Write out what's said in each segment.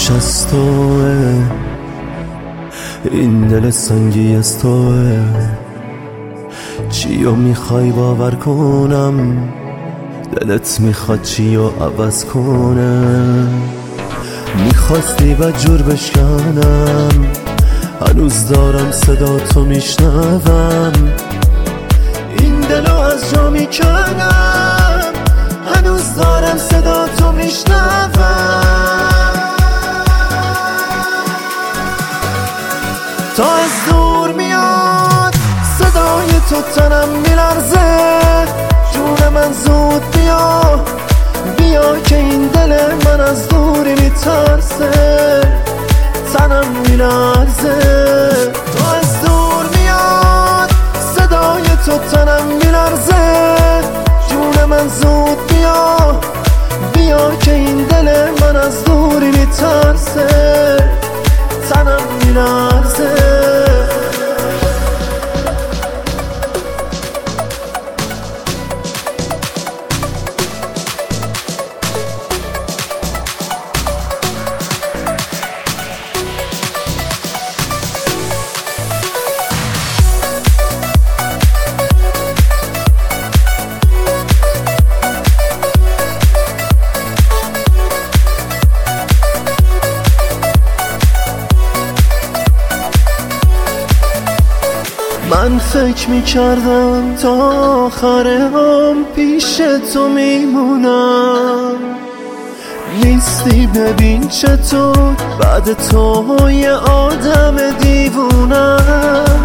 دلش از توه، این دل سنگی از توه. چیو میخوای باور کنم؟ دلت میخواد چیو عوض کنه؟ میخواستی بدجور بشکنم، هنوز دارم صدا تو میشنوم. این دلو از جا میکنم، هنوز دارم صدا تو میشنوم. تا از دور میاد صدای تو، تنم میلرزه. جون من زود بیا، بیا که این دل من از دوری میترسه. تنم میلرزه. تا از دور میاد صدای تو، تنم میلرزه. جون من زود بیا، بیا که این دل من از دوری میترسه. تنم میلرزه. من فکر میکردم تا آخر هم پیش تو میمونم، نیستی ببین چطور بعد تو یه آدم دیوونم.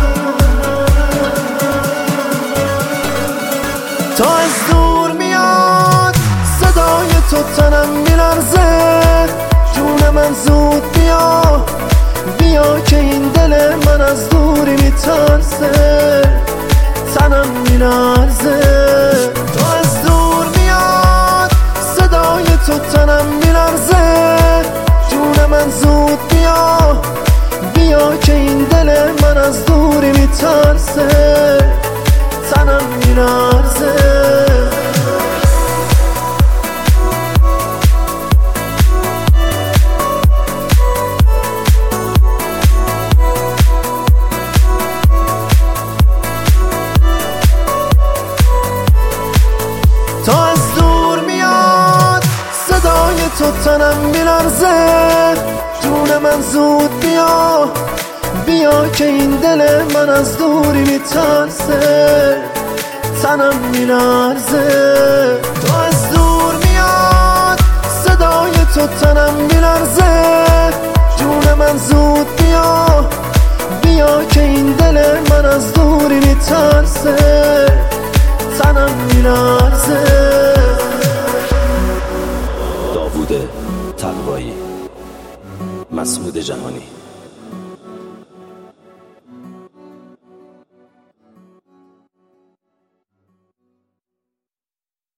تا از دور میاد صدای تو، تنم میلرزه. جون من زود بیا، بیا که این دل من از دوری میترسه. تنم میلرزه. تا از دور میاد صدای تو، تنم میلرزه. جون من زود بیا، بیا که این دل من از دوری میترسه. تنم میلرزه. تا از دور میاد صدای تو، تنم میلرزه. جون من زود بیا، بیا که این دل من از دوری میترسه. تنم میلرزه. تا از دور میاد صدای تو، تنم میلرزه. جون من زود بیا، بیا که این دل من از دوری میترسه. تنم میلرزه. داوود تقوایی، مسعود جهانی.